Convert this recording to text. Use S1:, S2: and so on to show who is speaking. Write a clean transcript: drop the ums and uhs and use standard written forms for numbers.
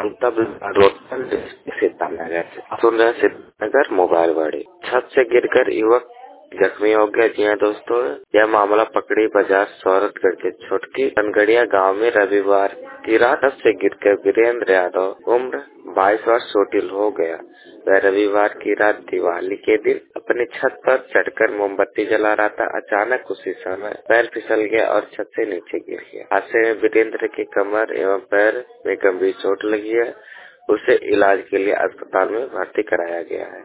S1: Road पर सीतानगर। सुन रहे Sitanagar mobile बाड़ी। छत से गिरकर युवक जख्मी हो गया। जी हाँ दोस्तों, यह मामला पकड़ी बाजार सौरतगढ़ के छोटकी बनगड़िया गांव में रविवार की रात छत से गिरकर वीरेंद्र यादव उम्र 22 वर्ष चोटिल हो गया। वह रविवार की रात दिवाली के दिन अपनी छत पर चढ़कर मोमबत्ती जला रहा था। अचानक उसी समय पैर फिसल गया और छत से नीचे गिर गया। हादसे में वीरेंद्र की कमर एवं पैर में गंभीर चोट लगी है। उसे इलाज के लिए अस्पताल में भर्ती कराया गया है।